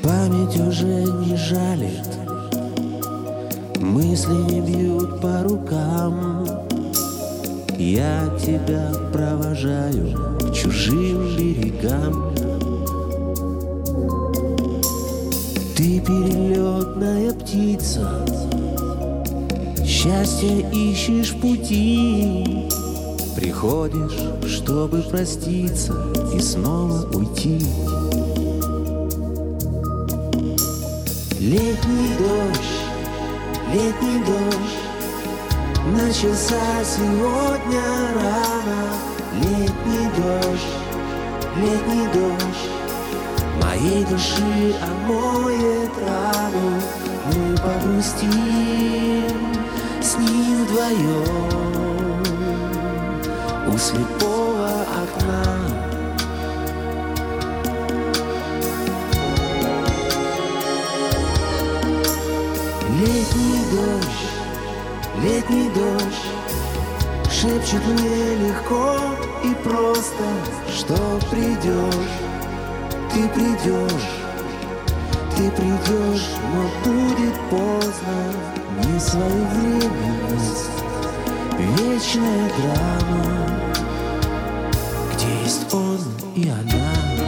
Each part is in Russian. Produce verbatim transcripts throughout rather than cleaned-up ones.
Память уже не жалит, мысли не бьют по рукам. Я тебя провожаю к чужим берегам. Ты перелетная птица, счастье ищешь в пути. Приходишь, чтобы проститься и снова уйти. Летний дождь, летний дождь начался сегодня рано. Летний дождь, летний дождь моей души омоет рану. Мы погрустим с ним вдвоем у слепого окна. Летний дождь, летний дождь шепчет мне легко и просто, что придешь, ты придешь, ты придешь, но будет поздно. Не своевременность, вечная драма, где есть он и она.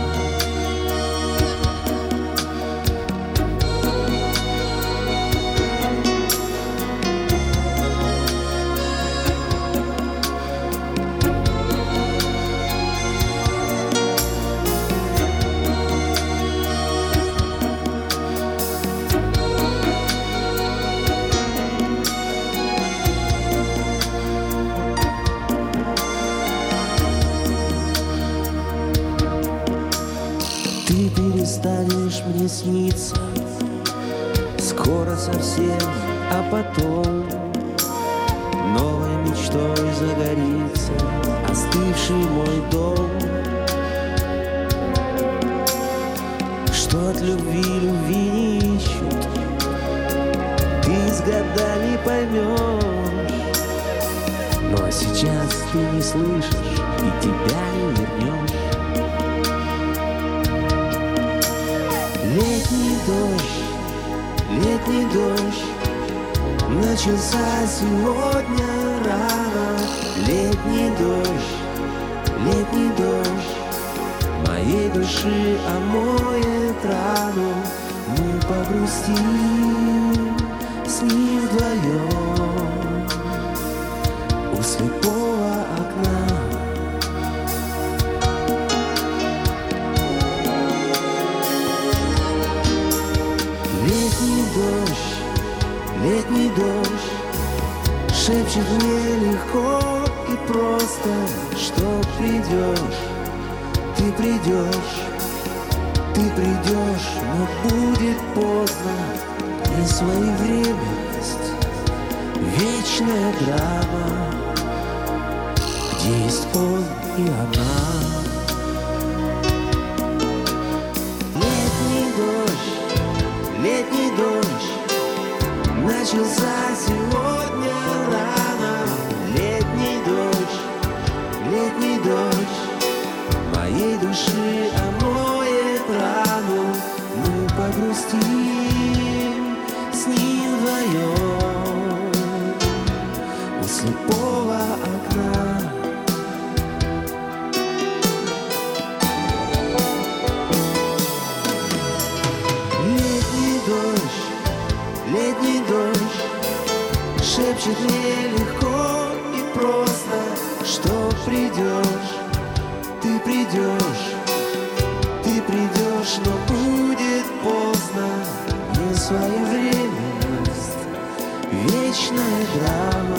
Ты перестанешь мне сниться скоро совсем, а потом новой мечтой загорится остывший мой дом. Что от любви любви не ищут, ты с годами поймешь. Но сейчас ты не слышишь и тебя не вернешь. Летний дождь, летний дождь начался сегодня рано. Летний дождь, летний дождь моей души омоет рану. Мы погрустим с ним вдвоем у слепого окна. Летний дождь, летний дождь шепчет мне легко и просто, что придешь, ты придешь, ты придешь, но будет поздно. Несвоевременность, вечная драма, где есть он и она. Летний дождь, летний дождь начался сегодня рано. Летний дождь, летний дождь моей души омоет рану. Мы погрустим с ним вдвоем у слепого окна. Летний дождь, летний дождь шепчет мне легко и просто, что придешь, ты придешь, ты придешь, но будет поздно. Несвоевременность, вечная драма.